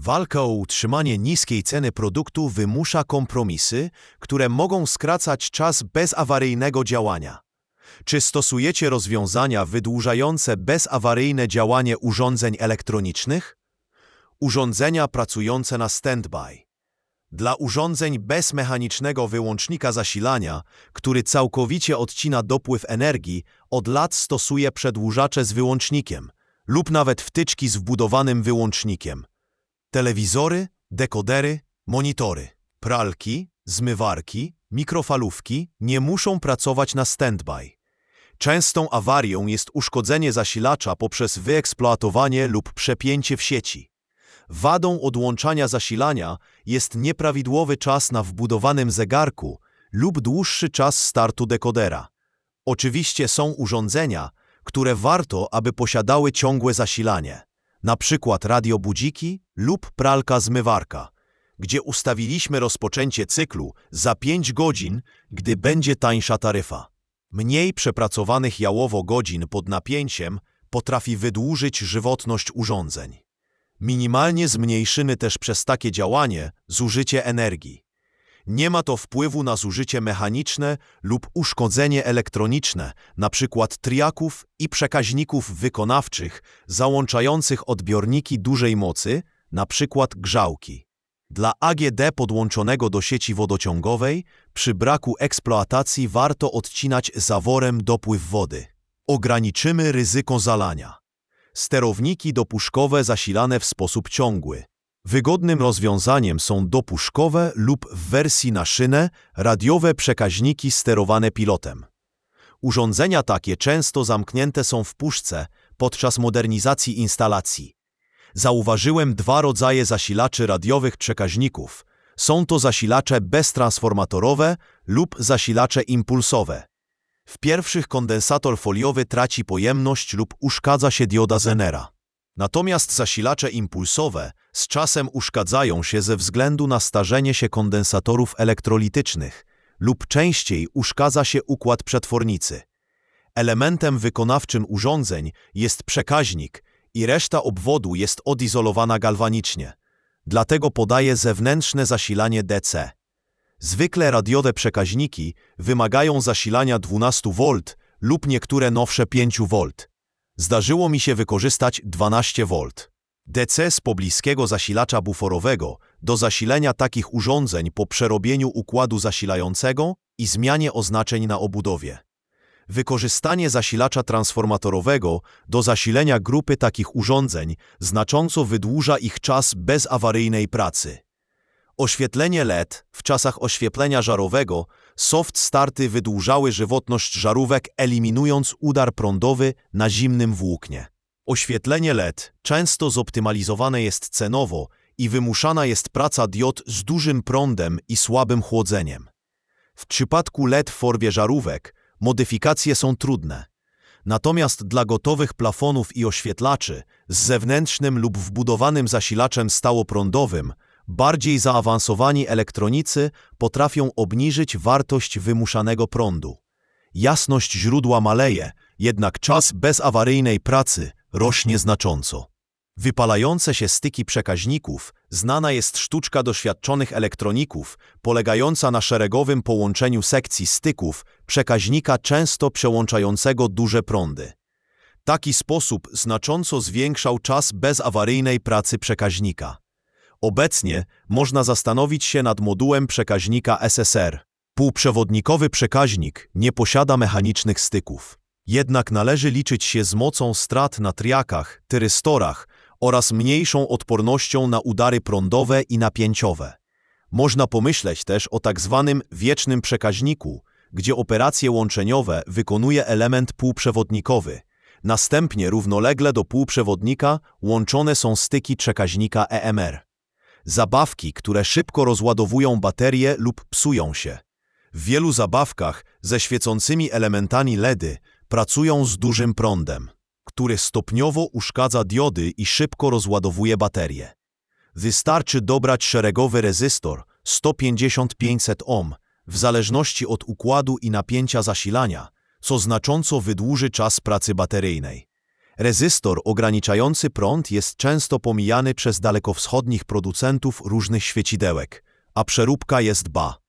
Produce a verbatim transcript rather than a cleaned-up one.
Walka o utrzymanie niskiej ceny produktu wymusza kompromisy, które mogą skracać czas bezawaryjnego działania. Czy stosujecie rozwiązania wydłużające bezawaryjne działanie urządzeń elektronicznych? Urządzenia pracujące na standby. Dla urządzeń bez mechanicznego wyłącznika zasilania, który całkowicie odcina dopływ energii, od lat stosuję przedłużacze z wyłącznikiem lub nawet wtyczki z wbudowanym wyłącznikiem. Telewizory, dekodery, monitory, pralki, zmywarki, mikrofalówki nie muszą pracować na standby. Częstą awarią jest uszkodzenie zasilacza poprzez wyeksploatowanie lub przepięcie w sieci. Wadą odłączania zasilania jest nieprawidłowy czas na wbudowanym zegarku lub dłuższy czas startu dekodera. Oczywiście są urządzenia, które warto, aby posiadały ciągłe zasilanie, na przykład radiobudziki lub pralka-zmywarka, gdzie ustawiliśmy rozpoczęcie cyklu za pięć godzin, gdy będzie tańsza taryfa. Mniej przepracowanych jałowo godzin pod napięciem potrafi wydłużyć żywotność urządzeń. Minimalnie zmniejszymy też przez takie działanie zużycie energii. Nie ma to wpływu na zużycie mechaniczne lub uszkodzenie elektroniczne, np. triaków i przekaźników wykonawczych załączających odbiorniki dużej mocy, np. grzałki. Dla A G D podłączonego do sieci wodociągowej przy braku eksploatacji warto odcinać zaworem dopływ wody. Ograniczymy ryzyko zalania. Sterowniki dopuszkowe zasilane w sposób ciągły. Wygodnym rozwiązaniem są dopuszkowe lub w wersji na szynę radiowe przekaźniki sterowane pilotem. Urządzenia takie często zamknięte są w puszce podczas modernizacji instalacji. Zauważyłem dwa rodzaje zasilaczy radiowych przekaźników. Są to zasilacze beztransformatorowe lub zasilacze impulsowe. W pierwszych kondensator foliowy traci pojemność lub uszkadza się dioda Zenera. Natomiast zasilacze impulsowe z czasem uszkadzają się ze względu na starzenie się kondensatorów elektrolitycznych lub częściej uszkadza się układ przetwornicy. Elementem wykonawczym urządzeń jest przekaźnik i reszta obwodu jest odizolowana galwanicznie. Dlatego podaję zewnętrzne zasilanie D C. Zwykle radiowe przekaźniki wymagają zasilania dwanaście wolt lub niektóre nowsze pięć wolt. Zdarzyło mi się wykorzystać dwanaście wolt. D C z pobliskiego zasilacza buforowego do zasilenia takich urządzeń po przerobieniu układu zasilającego i zmianie oznaczeń na obudowie. Wykorzystanie zasilacza transformatorowego do zasilenia grupy takich urządzeń znacząco wydłuża ich czas bezawaryjnej pracy. Oświetlenie L E D. W czasach oświetlenia żarowego soft starty wydłużały żywotność żarówek, eliminując udar prądowy na zimnym włóknie. Oświetlenie L E D często zoptymalizowane jest cenowo i wymuszana jest praca diod z dużym prądem i słabym chłodzeniem. W przypadku L E D w formie żarówek modyfikacje są trudne. Natomiast dla gotowych plafonów i oświetlaczy z zewnętrznym lub wbudowanym zasilaczem stałoprądowym bardziej zaawansowani elektronicy potrafią obniżyć wartość wymuszanego prądu. Jasność źródła maleje, jednak czas bezawaryjnej pracy rośnie znacząco. Wypalające się styki przekaźników znana jest sztuczka doświadczonych elektroników, polegająca na szeregowym połączeniu sekcji styków przekaźnika często przełączającego duże prądy. Taki sposób znacząco zwiększał czas bezawaryjnej pracy przekaźnika. Obecnie można zastanowić się nad modułem przekaźnika S S R. Półprzewodnikowy przekaźnik nie posiada mechanicznych styków. Jednak należy liczyć się z mocą strat na triakach, tyrystorach oraz mniejszą odpornością na udary prądowe i napięciowe. Można pomyśleć też o tak zwanym wiecznym przekaźniku, gdzie operacje łączeniowe wykonuje element półprzewodnikowy. Następnie równolegle do półprzewodnika łączone są styki przekaźnika E M R. Zabawki, które szybko rozładowują baterie lub psują się. W wielu zabawkach ze świecącymi elementami L E D y pracują z dużym prądem, który stopniowo uszkadza diody i szybko rozładowuje baterie. Wystarczy dobrać szeregowy rezystor sto pięćdziesiąt do pięciuset ohmów w zależności od układu i napięcia zasilania, co znacząco wydłuży czas pracy bateryjnej. Rezystor ograniczający prąd jest często pomijany przez dalekowschodnich producentów różnych świecidełek, a przeróbka jest ba.